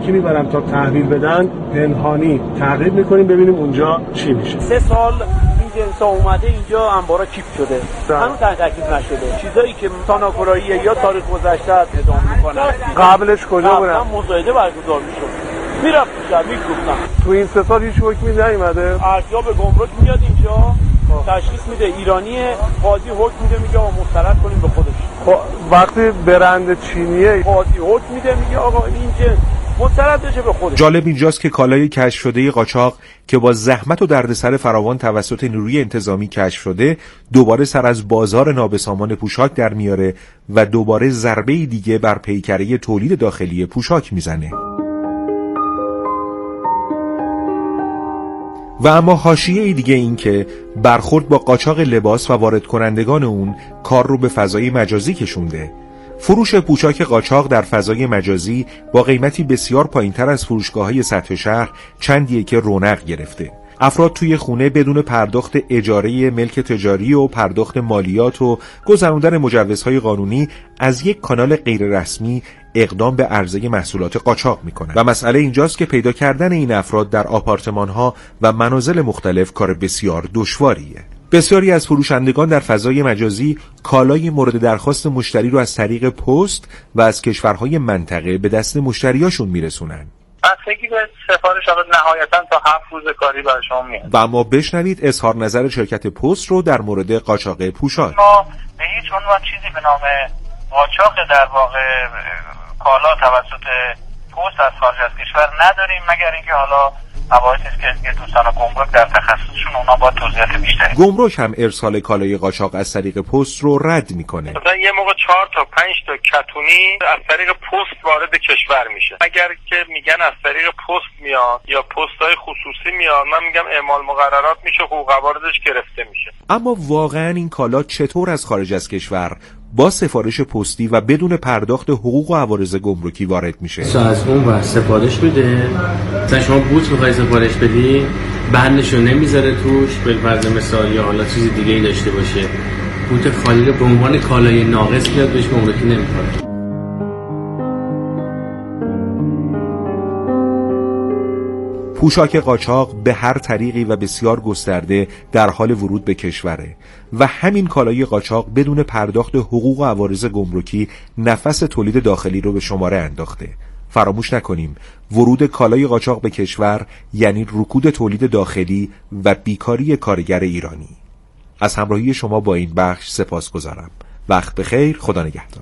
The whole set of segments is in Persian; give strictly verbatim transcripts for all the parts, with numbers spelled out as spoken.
گمرکی میبرن تا تحویل بدن، پنهانی تعقیب میکنیم ببینیم اونجا چی میشه. سه سال این جنسا اومده اینجا انبارا کیپ شده، هنوز تحقیق نشده. چیزایی که تاناکوراییه یا تاریخ گذشته ادام میکنن. قبلش کجا بودن؟ مصاحبه برگزار میشد. میرفت میشد میگفتن. تو این سه سال هیچ حکمی نیومده؟ ارجاع به گمرک میاد اینجا تشخیص میده ایرانیه، قاضی حکم میده میگه آقا مسترد کنیم به خودش. خب وقتی برند چینیه قاضی حکم میده میگه آقا این جنس مسترد بشه به خودش. جالب اینجاست که کالای کشف شده قاچاق که با زحمت و دردسر فراوان توسط نیروی انتظامی کشف شده دوباره سر از بازار نابسامان پوشاک در میاره و دوباره ضربه دیگه بر پیکره تولید داخلی پوشاک میزنه. و اما حاشیه دیگه این که برخورد با قاچاق لباس و وارد کنندگان اون کار رو به فضای مجازی کشونده. فروش پوشاک قاچاق در فضای مجازی با قیمتی بسیار پایینتر از فروشگاه‌های سطح شهر چندیه که رونق گرفته. افراد توی خونه بدون پرداخت اجاره ملک تجاری و پرداخت مالیات و گذراندن مجوزهای قانونی از یک کانال غیر رسمی اقدام به عرضه محصولات قاچاق میکنن و مسئله اینجاست که پیدا کردن این افراد در آپارتمان‌ها و منازل مختلف کار بسیار دشواریه. بسیاری از فروشندگان در فضای مجازی کالای مورد درخواست مشتری رو از طریق پست و از کشورهای منطقه به دست مشتریاشون میرسونن. بستگی به سفارش حالا نهایتاً تا هفت روز کاری برای شما میاد. و اما بشنوید اظهار نظر شرکت پست رو در مورد قاچاق پوشاک. ما به هیچ عنوان چیزی به نام قاچاق در واقع کالا توسط پست از خارج از کشور نداریم، مگر اینکه حالا مباحثی که دوستان گمرک در تخصصشون اونا با توضیحات بیشتری. گمرک هم ارسال کالای قاچاق از طریق پست رو رد میکنه. مثلا یه موقع چهار تا پنج تا کتونی از طریق پست وارد کشور میشه. اگر که میگن از طریق پست میاد یا پست‌های خصوصی میاد، من میگم اعمال مقررات میشه، حقوق واردش گرفته میشه. اما واقعا این کالا چطور از خارج از کشور با سفارش پستی و بدون پرداخت حقوق و عوارض گمرکی وارد میشه؟ از اون ور سفارش میده، مثلا شما بوت میخوای سفارش بدی، بندشو نمیذاره توش، بالفرض مثال یا حالا چیز دیگه ای داشته باشه، بوت خالی رو به عنوان کالای ناقص میاد بهش گمرکی نمیکنه. پوشاک قاچاق به هر طریقی و بسیار گسترده در حال ورود به کشوره و همین کالای قاچاق بدون پرداخت حقوق و عوارض گمرکی نفس تولید داخلی رو به شماره انداخته. فراموش نکنیم ورود کالای قاچاق به کشور یعنی رکود تولید داخلی و بیکاری کارگر ایرانی. از همراهی شما با این بخش سپاسگزارم. وقت بخیر، خدا نگهدار.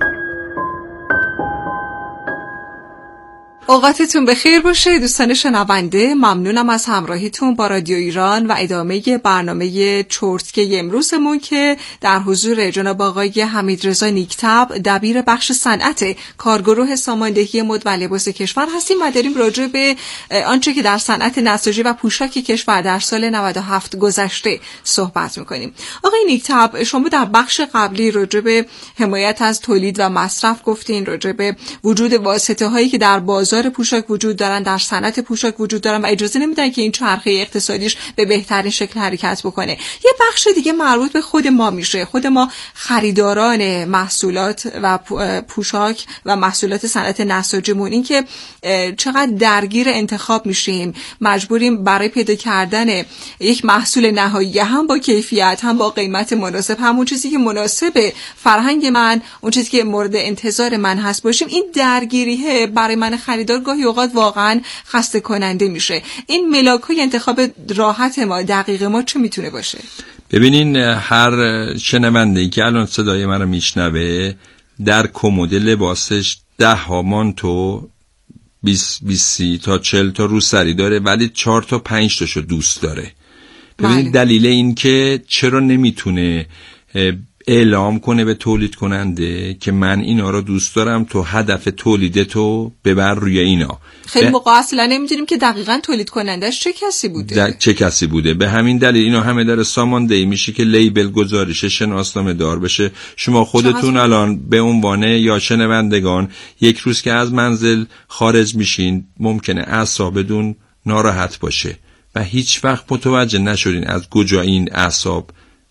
اوقاتتون بخیر باشه دوستان شنونده. ممنونم از همراهیتون با رادیو ایران و ادامه برنامه چرتکه امروزمون که در حضور جناب آقای حمیدرضا نیکطبع دبیر بخش صنعت کارگروه ساماندهی مد و لباس کشور هستیم و داریم راجع به آنچه که در صنعت نساجی و پوشاک کشور در سال نود و هفت گذشته صحبت میکنیم. آقای نیکطبع، شما در بخش قبلی راجع به حمایت از تولید و مصرف گفتین، راجع به وجود واسطه هایی که در بازار پوشاک وجود دارن، در صنعت پوشاک وجود دارن و اجازه نمیدن که این چرخه اقتصادیش به بهترین شکل حرکت بکنه. یه بخش دیگه مربوط به خود ما میشه، خود ما خریداران محصولات و پوشاک و محصولات صنعت نساجیمون، این که چقدر درگیر انتخاب میشیم، مجبوریم برای پیدا کردن یک محصول نهایی هم با کیفیت هم با قیمت مناسب، همون چیزی که مناسب فرهنگ من، اون چیزی که مورد انتظار من هست باشیم. این درگیریه برای من خریدار گاهی اوقات واقعا خسته کننده میشه. این ملاک‌های انتخاب راحت ما، دقیق ما چه میتونه باشه؟ ببینین، هر شنونده‌ای که الان صدای من رو میشنوه در کمد لباسش ده ها مانتو بیست بیست تا چهل تا روسری داره، ولی چهار تا پنج تاشو دوست داره. ببینید دلیل این که چرا نمیتونه اعلام کنه به تولید کننده که من اینا رو دوست دارم، تو هدف تولیدتو ببر روی اینا. خیلی موقع اصلا نمیدونیم که دقیقاً تولید کنندش چه کسی بوده. چه کسی بوده. به همین دلیل اینا همه داره ساماندهی میشه که لیبل گذاریش شناسنامه دار بشه. شما خودتون الان به عنوان یا شنوندگان یک روز که از منزل خارج میشین ممکنه اعصابتون ناراحت باشه و هیچ وقت متوجه نشدین از کجا این اعصاب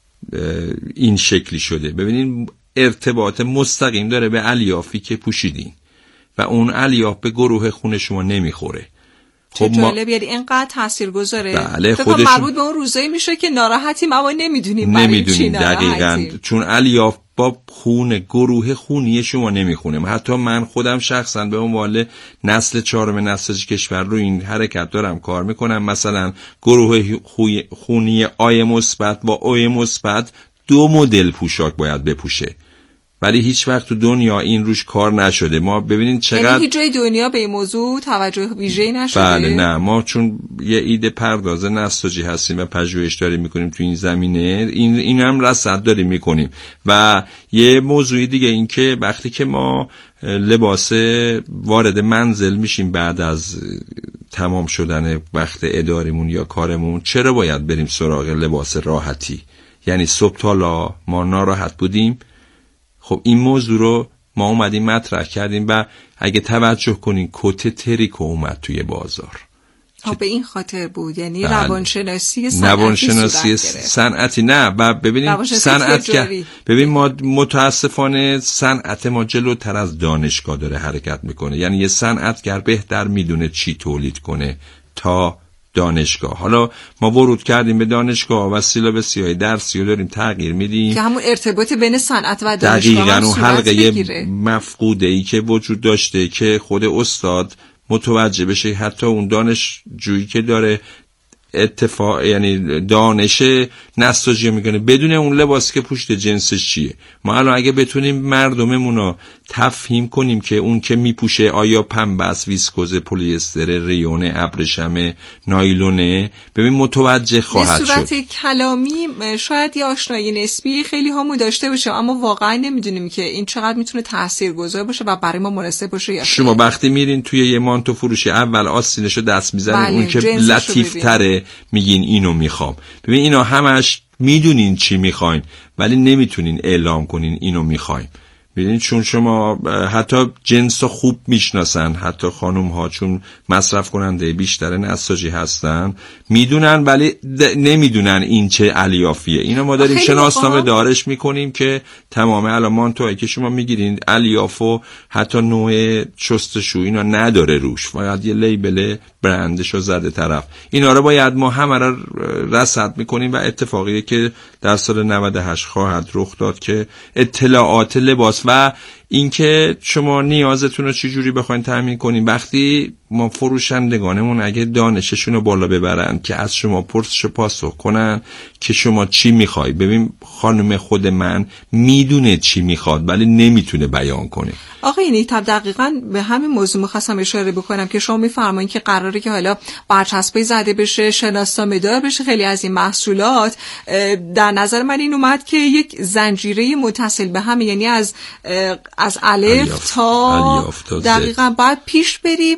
این شکلی شده. ببینین ارتباط مستقیم داره به الیافی که پوشیدین. و اون الیاف به گروه خون شما نمیخوره. خب چه جالب، یعنی اینقدر تاثیرگذاره. بله خودشون مربوط به اون روزایی میشه که ناراحتیم اما نمیدونیم نمیدونیم دقیقاً، چون الیاف با خون گروه خونی شما نمیخونه. حتی من خودم شخصا به عنوان نسل چهارم نساجی کشور رو این حرکت دارم کار میکنم. مثلا گروه خونی آی مثبت با او مثبت دو مدل پوشاک باید بپوشه، ولی هیچ وقت تو دنیا این روش کار نشده. ما ببینید چقدر یعنی هیچ جای دنیا به این موضوع توجه ویژه‌ای نشده. بله نه، ما چون یه ایده پرداز نساجی هستیم و پژوهش داریم میکنیم تو این زمینه، این این هم رصد داریم میکنیم. و یه موضوع دیگه این که وقتی که ما لباس وارد منزل میشیم بعد از تمام شدن وقت اداریمون یا کارمون، چرا باید بریم سراغ لباس راحتی؟ یعنی صبح تا ما ناراحت بودیم. خب این موضوع رو ما اومدیم مطرح کردیم و اگه توجه کنین کت تریکو اومد توی بازار. ها به این خاطر بود، یعنی روانشناسی صنعتی روانشناسی صنعتی نه و ببینیم صنعت که ببین ما متاسفانه صنعت ما جلوتر از دانشگاه داره حرکت میکنه. یعنی یه صنعتگر بهتر میدونه چی تولید کنه تا دانشگاه. حالا ما ورود کردیم به دانشگاه و سیلابس‌های درسی رو داریم تغییر میدیم که همون ارتباط بین صنعت و دانشگاه دقیقاً اون حلقه بگیره. مفقوده ای که وجود داشته که خود استاد متوجه بشه حتی اون دانشجویی که داره اتفاق یعنی دانش نساجی میکنه بدون اون لباسی که پوشت جنسش چیه. ما الان اگه بتونیم مردممون رو تفهیم کنیم که اون که میپوشه آیا پنبه است، ویسکوز، پلی استر، ریون، ابریشم، نایلونه، ببین متوجه خواهد شد. به صورت شد. کلامی شاید یه آشنایی نسبی خیلی هامون داشته باشه اما واقعا نمیدونیم که این چقدر میتونه تاثیرگذار باشه و برای ما مناسب باشه یا شما وقتی میرین توی یه مانتو فروشی اول آستینشو دست میزنین، بله، اون که لطیف تره میگین اینو میخوام. ببین اینا همش میدونین چی میخواین ولی نمیتونین اعلام کنین اینو میخوایم. ببینید چون شما حتی جنس خوب میشناسن، حتی خانوم ها چون مصرف کننده بیشتر نساجی هستن میدونن ولی نمیدونن این چه الیافیه. اینا ما داریم شناسنامه دارش میکنیم که تمام الان مانتوهایی که شما میگیرین الیاف و حتی نوع شستشو اینا نداره روش، فقط یه لیبل برندشو زده طرف. اینا رو باید ما همه رو رصد میکنیم و اتفاقیه که در سال نود و هشت خواهد رخ داد که اطلاعات لباس و اینکه شما نیازتون رو چجوری بخواید تامین کنین. وقتی ما فروشندگانمون اگه دانششون رو بالا ببرن که از شما پرسش پاسخ کنن که شما چی میخوای. ببین خانم خود من میدونه چی میخواد ولی نمیتونه بیان کنه. آقای نیکتب دقیقاً به همین موضوع می‌خواستم اشاره بکنم که شما می‌فرمایید که قراره که حالا برچسبی زده بشه، شناسنامه دار بشه خیلی از این محصولات. در نظر من این اومد که یک زنجیره متصل به هم، یعنی از از الف تا, تا دقیقاً بعد پیش بریم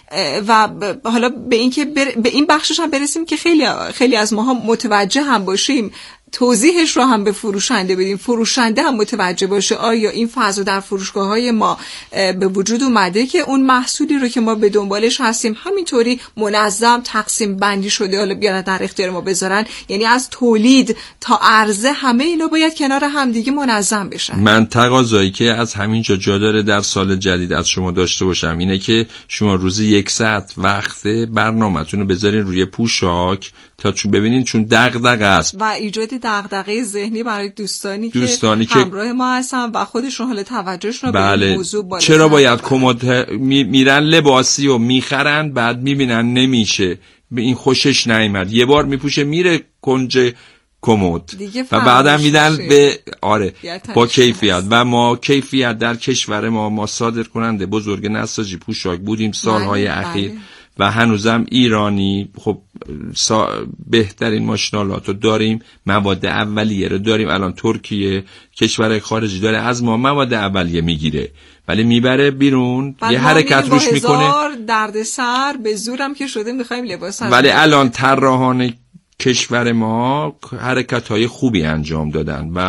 و حالا به این که بر... به این بخشش هم برسیم که خیلی خیلی از ماها متوجه هم باشیم، توضیحش رو هم به فروشنده بدیم، فروشنده هم متوجه باشه آیا این فضا در فروشگاه‌های ما به وجود اومده که اون محصولی رو که ما به دنبالش هستیم همینطوری منظم تقسیم بندی شده حالا بیان در اختیار ما بذارن. یعنی از تولید تا عرضه همه اینا باید کنار هم دیگه منظم بشن. من تقاضایی که از همینجا جا داره در سال جدید از شما داشته باشم اینه که شما روزی یک ساعت وقت برنامه‌تون رو بذارین روی پوشاک تا چون ببینین چون دغدغه است و ایجاد دغدغه ذهنی برای دوستانی, دوستانی که همراه ما هستن و خودشون حال توجهشون رو بله. به این موضوع بالا چرا باید کمد می، میرن لباسی و میخرن بعد میبینن نمیشه، به این خوشش نیامد، یه بار میپوشه میره کنج کمد و بعدم میدن به آره با کیفیت. و ما کیفیت در کشور ما ما صادر کننده بزرگ نساجی پوشاک بودیم سالهای بله. اخیر بله. و هنوزم ایرانی خب سا... بهترین ماشینالات رو داریم، مواد اولیه رو داریم. الان ترکیه کشور خارجی داره از ما مواد اولیه میگیره ولی میبره بیرون یه حرکت روش میکنه، درد سر به زورم که شده میخوایم لباس ولی الان طراحان کشور ما حرکت‌های خوبی انجام دادن و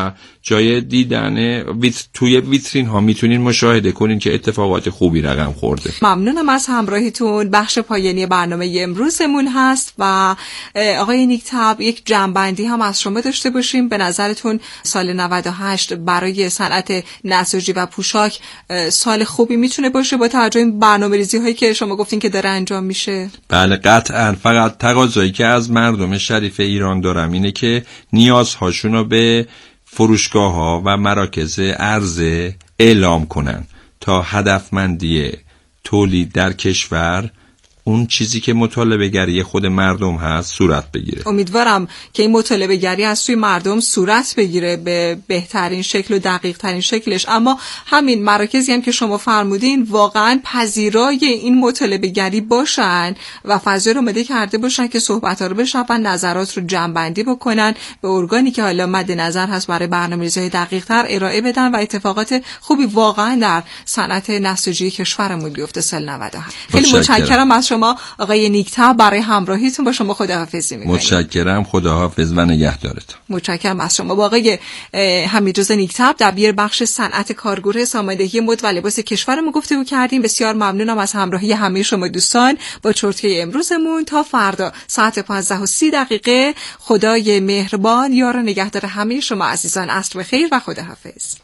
جای دیدن ویت... توی ویترین ها میتونین مشاهده کنین که اتفاقات خوبی رقم خورده. ممنونم از همراهیتون. بخش پایانی برنامه امروزمون هست و آقای نیکتب یک جمع‌بندی هم از شما داشته باشیم. به نظرتون سال نود و هشت برای صنعت نساجی و پوشاک سال خوبی میتونه باشه با توجه به برنامه‌ریزی هایی که شما گفتین که داره انجام میشه؟ بله قطعاً. فقط تقاضایی که از مردم شریف ایران دارم اینه که نیازهاشون رو به فروشگاه ها و مراکز عرضه اعلام کنن تا هدفمندی تولید در کشور، اون چیزی که مطالبه گری خود مردم هست، صورت بگیره. امیدوارم که این مطالبه گری از سوی مردم صورت بگیره به بهترین شکل و دقیق ترین شکلش. اما همین مراکزی هم که شما فرمودین واقعا پذیرای این مطالبه گری باشن و فضای رو آماده کرده باشن که صحبت‌ها رو بشنون، نظرات رو جمع‌بندی بکنن، به ارگانی که حالا مد نظر هست برای برنامه‌ریزی دقیق‌تر ارائه بدن و اتفاقات خوبی واقعا در صنعت نساجی کشورمون بیفته سال نود و هشت. خیلی متشکرم از شما آقای نیکتب برای همراهیتون. با شما خداحافظی می‌کنم. متشکرم. خداحافظ و نگهدارتون. متشکرم از شما. با آقای حمیدرضا نیکتب دبیر بخش صنعت کارگروه ساماندهی مد و لباس کشورمون گفتگو کردیم. بسیار ممنونم از همراهی همه شما دوستان با چرتکه امروزمون. تا فردا ساعت پانزده و سی دقیقه خدای مهربان یار و نگهدار همه شما عزیزان. عصر بخیر و خداحافظ.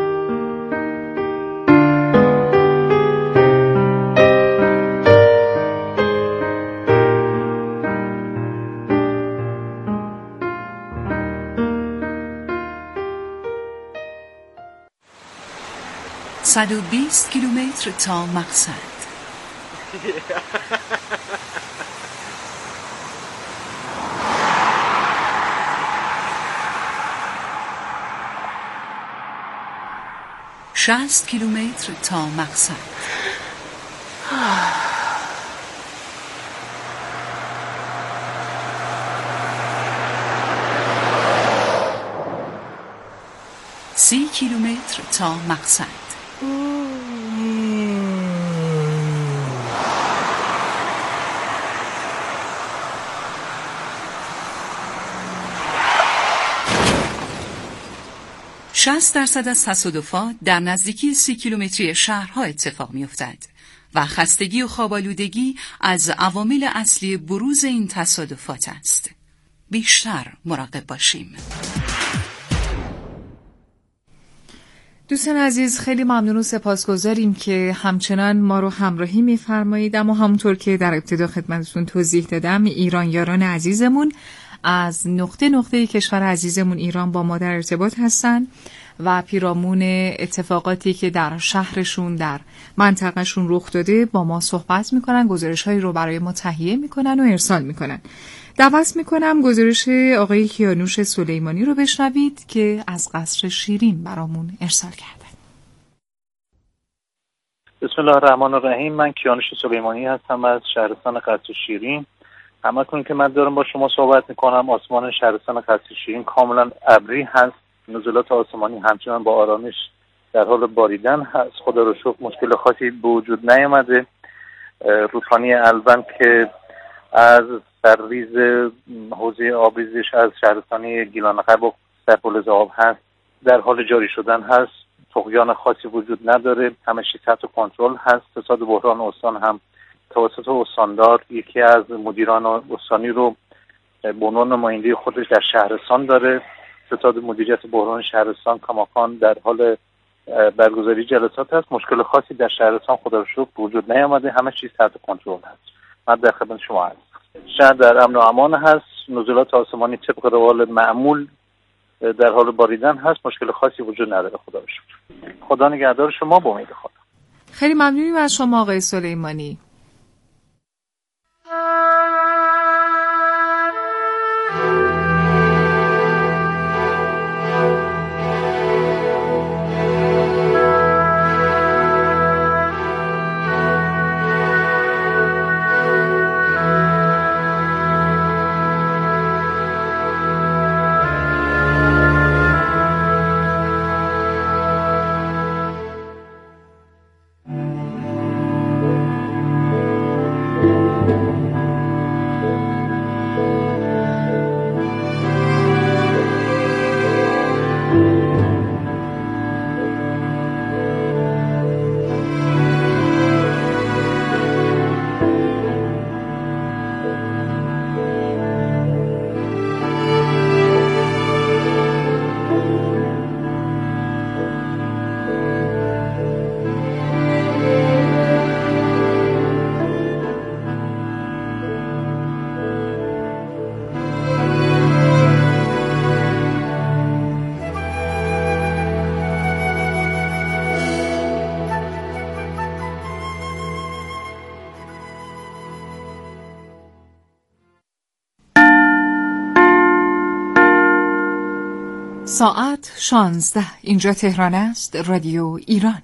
صد و بیست کیلومتر تا مقصد. شصت کیلومتر تا مقصد. سی کیلومتر تا مقصد. شصت درصد از تصادفات در نزدیکی سی کیلومتری شهرها اتفاق می‌افتد و خستگی و خواب‌آلودگی از عوامل اصلی بروز این تصادفات است. بیشتر مراقب باشیم. دوستان عزیز، خیلی ممنون و سپاسگزاریم که همچنان ما رو همراهی می‌فرمایید. اما همونطور که در ابتدا خدمتتون توضیح دادم، ایران یاران عزیزمون از نقطه نقطه کشور عزیزمون ایران با ما در ارتباط هستن و پیرامون اتفاقاتی که در شهرشون در منطقهشون رخ داده با ما صحبت میکنن، گزارش‌هایی رو برای ما تهیه میکنن و ارسال میکنن. دعوت میکنم گزارش آقای کیانوش سلیمانی رو بشنوید که از قصر شیرین برامون ارسال کردن. بسم الله الرحمن الرحیم. من کیانوش سلیمانی هستم از شهرستان قصر شیرین. همه کنید که من دارم با شما صحبت میکنم. آسمان شهرستان قصر شیرین کاملا ابری هست. نزولات آسمانی همچنان با آرامش در حال باریدن هست. خدا رو شکر مشکل خاصی به وجود نیامده. رودخانه الوند که از سرریز حوزه آبریزش از شهرستانی گیلان قب و سرپل آب هست در حال جاری شدن هست. طغیان خاصی وجود نداره. همه چیز تحت کنترل هست. فساد بحران استان هم توسط استاندار یکی از مدیران استانی رو به عنوان نماینده خودش در شهرستان داره. ستاد مدیریت بحران شهرستان کماکان در حال برگزاری جلسات هست. مشکل خاصی در شهرستان خدا رو شکر وجود نیامده. همه چیز تحت کنترل هست. من در خدمت شما هستم. شهر در امن و امان هست. نزولات آسمانی طبق روال معمول در حال باریدن هست. مشکل خاصی وجود نداره. خدا رو شکر. خدا نگهدار شما. با امید خدا. خیلی ممنونیم از شما آقای سلیمانی. ساعت شانزده. اینجا تهران است، رادیو ایران.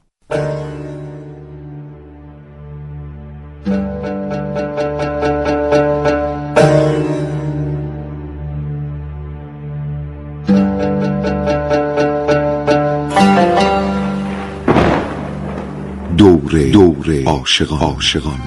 دوره دوره عاشقان عاشقان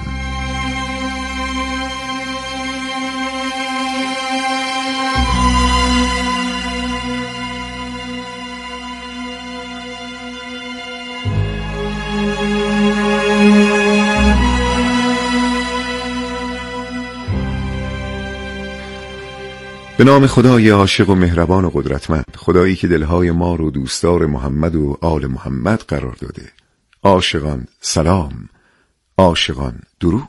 به نام خدای عاشق و مهربان و قدرتمند، خدایی که دلهای ما رو دوستدار محمد و آل محمد قرار داده. عاشقان سلام، عاشقان درود.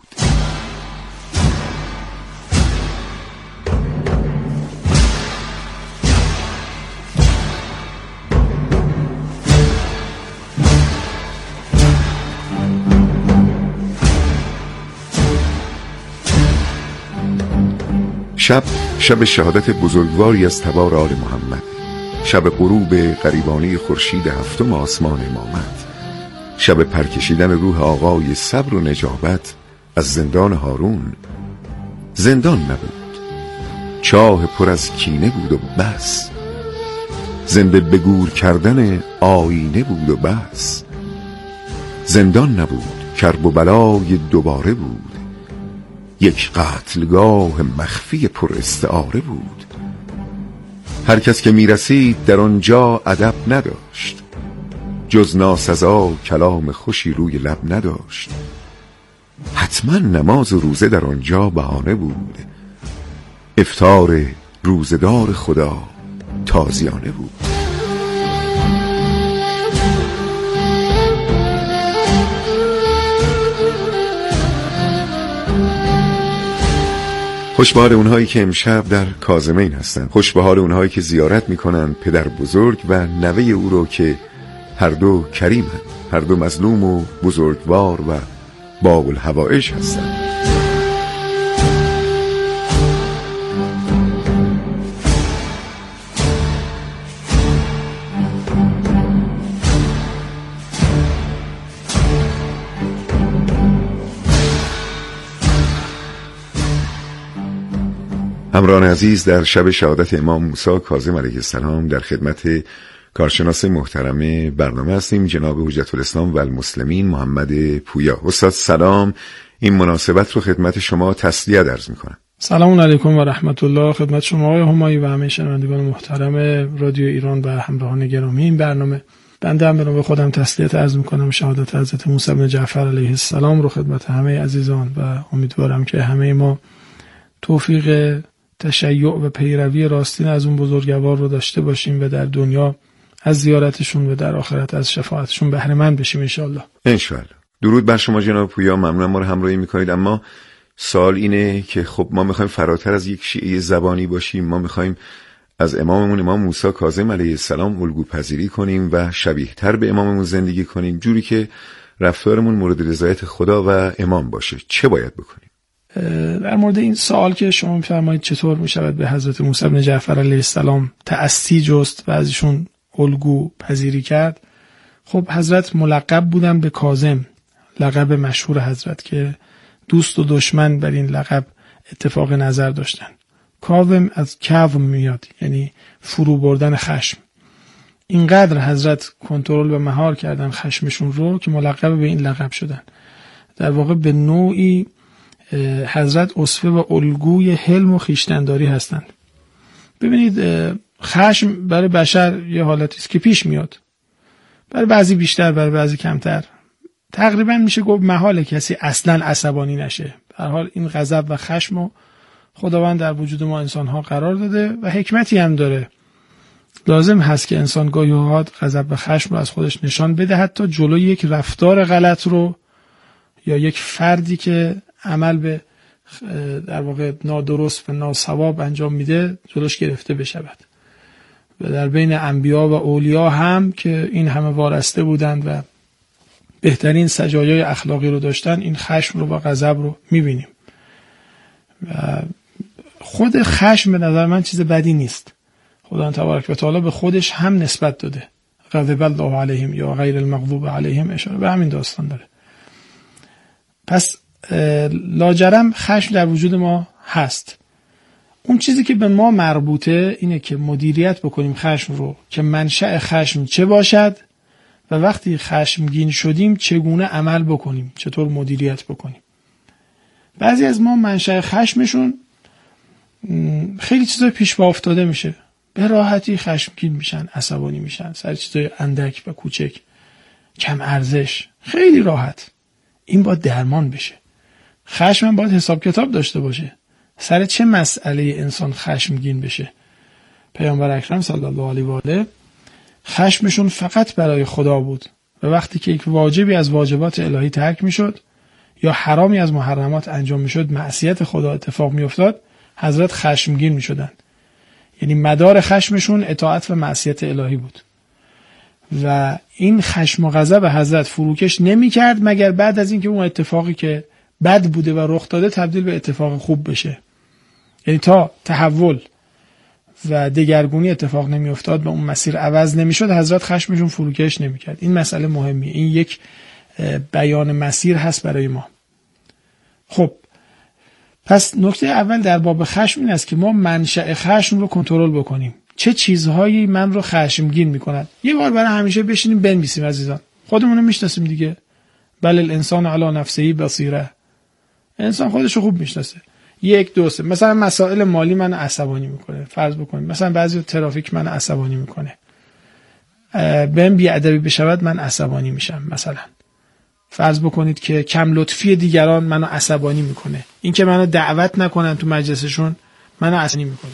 شب شب شهادت بزرگواری از تبار آل محمد، شب غروب غریبانه خورشید هفتم آسمان امامت، شب پرکشیدن روح آقای صبر و نجابت از زندان هارون. زندان نبود، چاه پر از کینه بود و بس، زنده به گور کردن آینه بود و بس. زندان نبود، کرب و بلای دوباره بود، یک قتلگاه مخفی پر استعاره بود. هر کس که میرسید در آنجا ادب نداشت، جز ناسزا کلام خوشی روی لب نداشت. حتما نماز و روزه در آنجا بهانه بود، افطار روزدار خدا تازیانه بود. خوش به حال اونهایی که امشب در کاظمین هستند، خوش به حال اونهایی که زیارت میکنن پدر بزرگ و نوه او رو که هر دو کریمند، هر دو مظلوم و بزرگوار و باب الحوائج هستند. همراهان عزیز، در شب شهادت امام موسی کاظم علیه السلام در خدمت کارشناس محترم برنامه هستیم، جناب حجت الاسلام و المسلمین محمد پویا. استاد سلام، این مناسبت رو خدمت شما تسلیت عرض میکنم. سلام علیکم و رحمت الله خدمت شما آقای همایی و همه شنوندگان محترم رادیو ایران و همراهان گرامی این برنامه. بنده هم به نوبه خودم تسلیت عرض میکنم شهادت حضرت موسی بن جعفر علیه السلام رو خدمت همه عزیزان و امیدوارم که همه ما توفیق تشیع و پیروی راستین از اون بزرگوار رو داشته باشیم و در دنیا از زیارتشون و در آخرت از شفاعتشون بهره مند بشیم انشالله. انشالله. درود بر شما جناب پویا، ممنونم ما رو همراهی میکنید. اما سوال اینه که خب ما میخوایم فراتر از یک شیعه زبانی باشیم، ما میخوایم از اماممون امام موسی کاظم علیه السلام الگو پذیری کنیم و شبیه تر به اماممون زندگی کنیم، جوری که رفتارمون مورد رضایت خدا و امام باشه. چه باید بکنیم؟ در مورد این سوال که شما میفرمایید چطور میشود به حضرت موسی بن جعفر علیه السلام تأسی جست و از ایشون الگو پذیری کرد، خب حضرت ملقب بودن به کاظم، لقب مشهور حضرت که دوست و دشمن بر این لقب اتفاق نظر داشتن. کاظم از کظم میاد، یعنی فرو بردن خشم. اینقدر حضرت کنترل و مهار کردن خشمشون رو که ملقب به این لقب شدن. در واقع به نوعی حضرت اسوه و الگوی حلم و خویشتنداری هستند. ببینید خشم برای بشر یه حالتی است که پیش میاد، برای بعضی بیشتر برای بعضی کمتر. تقریبا میشه گفت محاله کسی اصلا عصبانی نشه. به هر حال این غضب و خشم رو خداوند در وجود ما انسان‌ها قرار داده و حکمتی هم داره. لازم هست که انسان گاهی اوقات غضب و خشم رو از خودش نشان بده، حتی جلوی یک رفتار غلط رو یا یک فردی که عمل به در واقع نادرست و ناصواب انجام میده جلوش گرفته بشود. و در بین انبیا و اولیا هم که این همه وارسته بودند و بهترین سجایای اخلاقی رو داشتن، این خشم رو و غضب رو میبینیم. و خود خشم به نظر من چیز بدی نیست. خدا تبارک و تعالی به خودش هم نسبت داده. غضب الله علیهم یا غیر المغضوب علیهم اشاره به همین داستان داره. پس لاجرم خشم در وجود ما هست. اون چیزی که به ما مربوطه اینه که مدیریت بکنیم خشم رو، که منشأ خشم چه باشد و وقتی خشمگین شدیم چگونه عمل بکنیم، چطور مدیریت بکنیم. بعضی از ما منشأ خشمشون خیلی چیزای پیش پا افتاده میشه، به راحتی خشمگین میشن، عصبانی میشن سر چیزای اندک و کوچک، کم ارزش، خیلی راحت. این باید درمان بشه. خشم باید حساب کتاب داشته باشه. سر چه مسئله انسان خشمگین بشه؟ پیامبر اکرم صلی الله علیه و آله خشمشون فقط برای خدا بود و وقتی که یک واجبی از واجبات الهی ترک میشد یا حرامی از محرمات انجام میشد، معصیت خدا اتفاق میافتاد، حضرت خشمگین میشدن. یعنی مدار خشمشون اطاعت و معصیت الهی بود و این خشم و غضب حضرت فروکش نمیکرد مگر بعد از اینکه اون اتفاقی که بد بوده و رخ داده تبدیل به اتفاق خوب بشه. یعنی تا تحول و دگرگونی اتفاق نمی افتاد، به اون مسیر عوض نمی شد، حضرت خشمشون فروکش نمی کرد. این مسئله مهمیه. این یک بیان مسیر هست برای ما. خب پس نکته اول در باب خشم این است که ما منشأ خشم رو کنترل بکنیم. چه چیزهایی من رو خشمگین می کند؟ یه بار برای همیشه بشینیم بنویسیم عزیزان. خودمون رو میشناسیم دیگه. بل الانسان علی نفسه بصیره. انسان خودش رو خوب میشناسه. یک دو سه. مثلا مسائل مالی من عصبانی میکنه، فرض بکنیم مثلا بعضی ترافیک من عصبانی میکنه، بهم بی‌ادبی بشود من عصبانی میشم. مثلا فرض بکنید که کم لطفی دیگران منو عصبانی میکنه، این که منو دعوت نکنن تو مجلسشون منو عصبانی میکنه.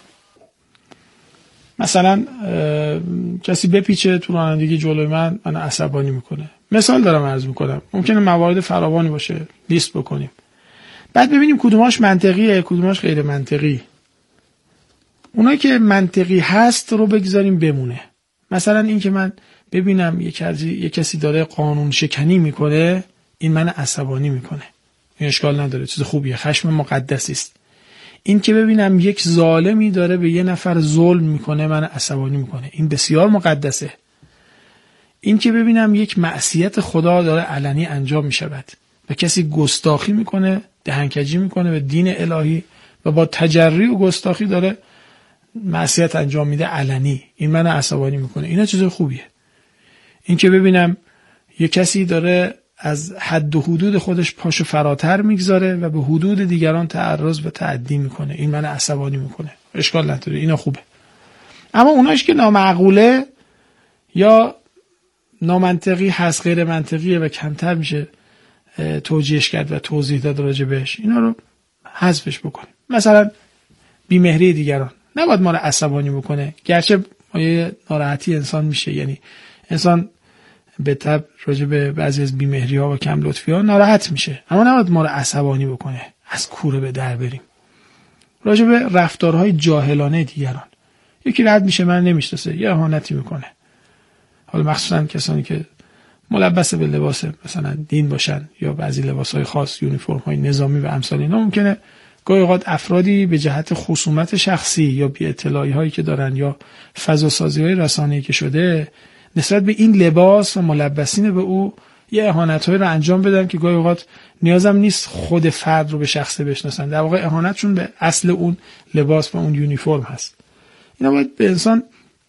مثلا کسی بپیچه تو رانندگی جلوی من منو عصبانی میکنه. مثال دارم عرض میکنم، ممکنه موارد فراوانی باشه، لیست بکنیم بعد ببینیم کدوماش منطقیه کدوماش غیر منطقی. اونایی که منطقی هست رو بگذاریم بمونه. مثلا این که من ببینم یک یک کسی داره قانون شکنی میکنه، این من عصبانی میکنه، این اشکال نداره، چیز خوبیه، خشم مقدسی است. این که ببینم یک ظالمی داره به یه نفر ظلم میکنه من عصبانی میکنه، این بسیار مقدسه. این که ببینم یک معصیت خدا داره علنی انجام میشود و کسی گستاخی میکنه، دهنکجی میکنه به دین الهی و با تجری و گستاخی داره معصیت انجام میده علنی، این من عصبانی میکنه، اینا چیز خوبیه. این که ببینم یک کسی داره از حد و حدود خودش پاشو فراتر میگذاره و به حدود دیگران تعرض و تعدی میکنه، این من عصبانی میکنه، اشکال نداره، اینا خوبه. اما اوناش که نامعقوله یا نامنطقی هست، غیر منطقیه و کمتر میشه توجیهش کرد و توضیح داد راجع بهش، اینا رو حذفش بکنیم. مثلا بیمهری دیگران نباید ما رو عصبانی بکنه، گرچه یه ناراحتی انسان میشه، یعنی انسان به طب راجع به بعضی از بیمهری ها و کم لطفی ها ناراحت میشه، اما نباید ما رو عصبانی بکنه، از کوره به در بریم. راجع به رفتارهای جاهلانه دیگران، یکی رد میشه من نمیشناسه یه اهانتی میکنه، حالا مخصوصا کسانی که ملبس به لباس مثلا دین باشن یا بعضی لباسهای خاص، یونیفرم های نظامی و امثال اینا، ممکنه گاهی اوقات افرادی به جهت خصومت شخصی یا بی اطلاعی هایی که دارن یا فضا سازی های رسانه‌ای که شده نسبت به این لباس و ملبسین به او یه اهانت هایی رو انجام بدن که گاهی اوقات نیازم نیست خود فرد رو به شخصه بشناسن، در واقع اهانتشون به اصل اون لباس و اون یونیفرم هست. اینا باید به انسان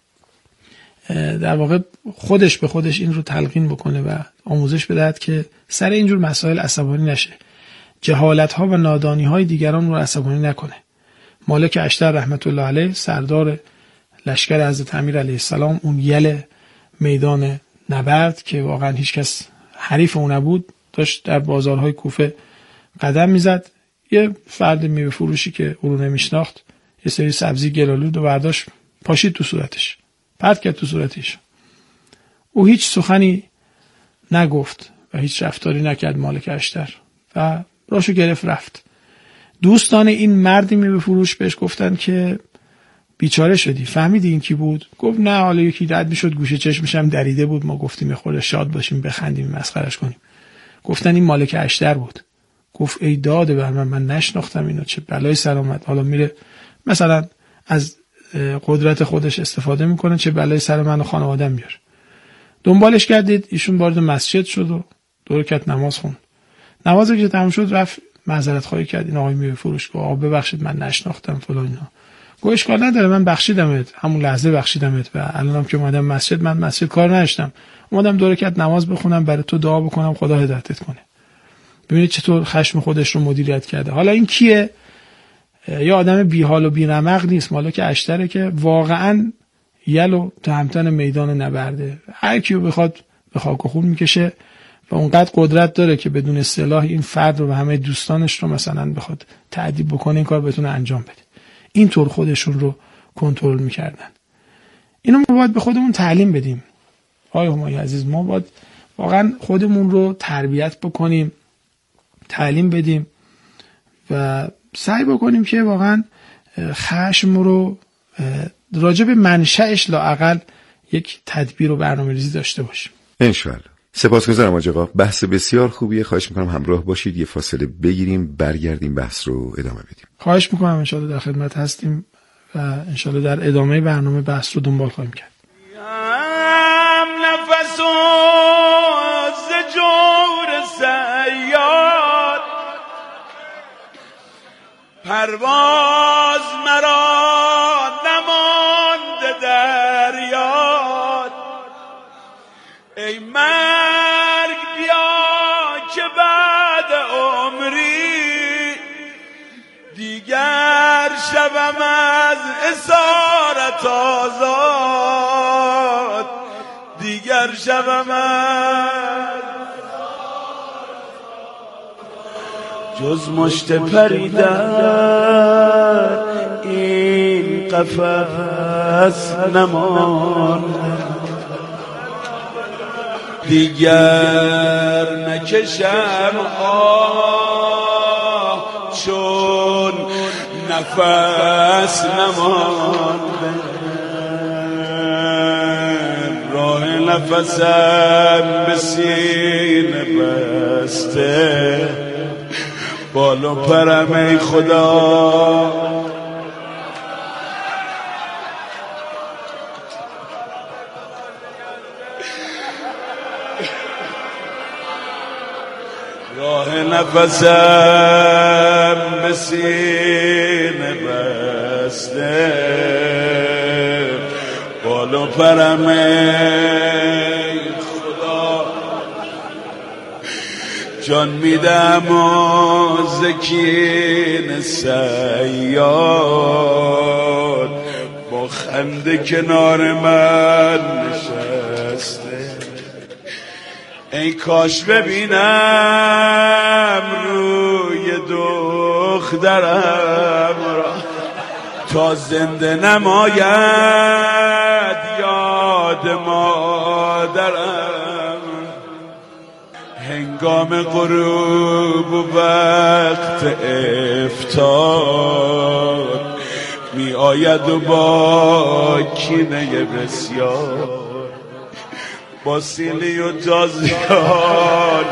در واقع خودش به خودش این رو تلقین بکنه و آموزش بدهد که سر اینجور مسائل عصبانی نشه، جهالت ها و نادانی های دیگران رو عصبانی نکنه. مالک اشتر رحمت الله علیه سردار لشکر حضرت امیر علیه السلام، اون یل میدان نبرد که واقعا هیچ کس حریف اون نبود، داشت در بازارهای کوفه قدم میزد، یه فرد میوه فروشی که او رو نمیشناخت یه سری سبزی گلالود و برداشت پاشید تو صورتش، پرت کرد تو صورتش. او هیچ سخنی نگفت و هیچ رفتاری نکرد مالک اشتر و راشو گرفت رفت. دوستان این مردی میوه فروش بهش گفتن که بیچاره شدی، فهمیدی این کی بود؟ گفت نه، حالا یکی رد میشد گوشه چشمش هم دریده بود، ما گفتیم یه خورده شاد باشیم بخندیم مسخرش کنیم. گفتن این مالک اشتر بود. گفت ای داده بر من، من نشناختم اینو، چه بلایی سر اومد. حالا میره مثلا از قدرت خودش استفاده میکنه چه بلای سر من و خانواده‌ام میاره. دنبالش کردید، ایشون وارد مسجد شد و دو رکعت نماز خوند. نمازی که تمام شد رفت معذرت خواهی کرد. این آقای میوه فروش گفت آقا ببخشید من نشناختم فلان اینا. گفت اشکال نداره من بخشیدمت، همون لحظه بخشیدمت و الانم که اومدم مسجد من مسجد کار نداشتم، اومدم دو رکعت نماز بخونم برای تو دعا بکنم خدا هدایتت کنه. ببینید چطور خشم خودش رو مدیریت کرده. حالا این کیه؟ یا آدم بی حال و بی رمق نیست، مالک اشتره که واقعا یلو تهمتن میدان نبرده، هر کیو بخواد به خاک و خون میکشه و اونقدر قدرت داره که بدون سلاح این فرد رو و همه دوستانش رو مثلا بخواد تعذیب بکنه این کار بتونه انجام بده. اینطور خودشون رو کنترل میکردن. اینو ما باید به خودمون تعلیم بدیم. آقای همایی عزیز، ما باید واقعا خودمون رو تربیت بکنیم، تعلیم بدیم و سعی بکنیم که واقعا خشم رو راجع به منشأش لااقل یک تدبیر و برنامه‌ریزی داشته باشیم. انشالله. سپاسگزارم آقا جواد. بحث بسیار خوبیه. خواهش میکنم همراه باشید، یه فاصله بگیریم، برگردیم بحث رو ادامه بدیم. خواهش میکنم، انشالله در خدمت هستیم و انشالله در ادامه برنامه بحث رو دنبال خواهیم کرد. نفس ز جور سیاد پرواز مرا نمانده در یاد، ای مرگ بیا که بعد عمری دیگر شبم از اسارت آزاد، دیگر شبم از جز مشت پریدن این قفس نماند، دیگر نکشم آه چون نفس نمانده، راه نفسم به سینه بسته، بال و پرم ای خدا راه نفسم به سینه بسته، بال و پرم ای خدا جان میدم و زکین سیاد با خنده کنار من نشسته، ای کاش ببینم روی دخترم را تا زنده نماید یاد مادرم، هنگام غروب و وقت افطار می آید و با کینه بسیار با سیلی و تازیان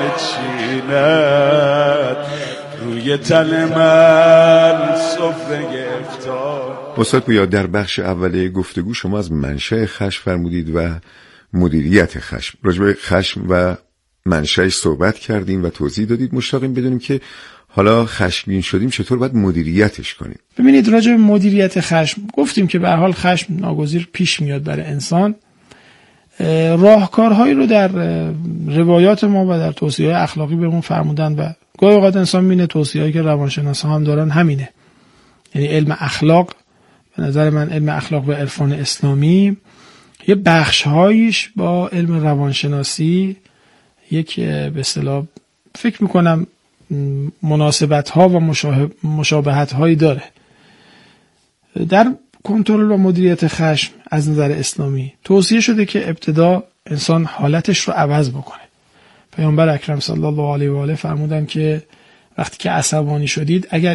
چیند روی تن من سفره افطار. استاد پویا، در بخش اوله گفتگو شما از منشأ خشم فرمودید و مدیریت خشم. راجع به خشم و منشأش صحبت کردیم و توضیح دادید. مشتاقیم بدونیم که حالا خشمگین شدیم چطور باید مدیریتش کنیم. ببینید، راجع به مدیریت خشم گفتیم که به هر حال خشم ناگزیر پیش میاد برای انسان. راهکارهایی رو در روایات ما و در توصیه‌های اخلاقی بهمون فرمودن و گاهی اوقات انسان می‌بینه توصیه‌هایی که روانشناسا هم دارن همینه. یعنی علم اخلاق، به نظر من علم اخلاق و عرفان اسلامی یه بخش‌هایش با علم روانشناسی یک به اصطلاح فکر می‌کنم مناسبت‌ها و مشابهت‌هایی داره. در کنترل و مدیریت خشم از نظر اسلامی توصیه شده که ابتدا انسان حالتش رو عوض بکنه. پیامبر اکرم صلی الله علیه و آله فرمودن که وقتی که عصبانی شدید اگر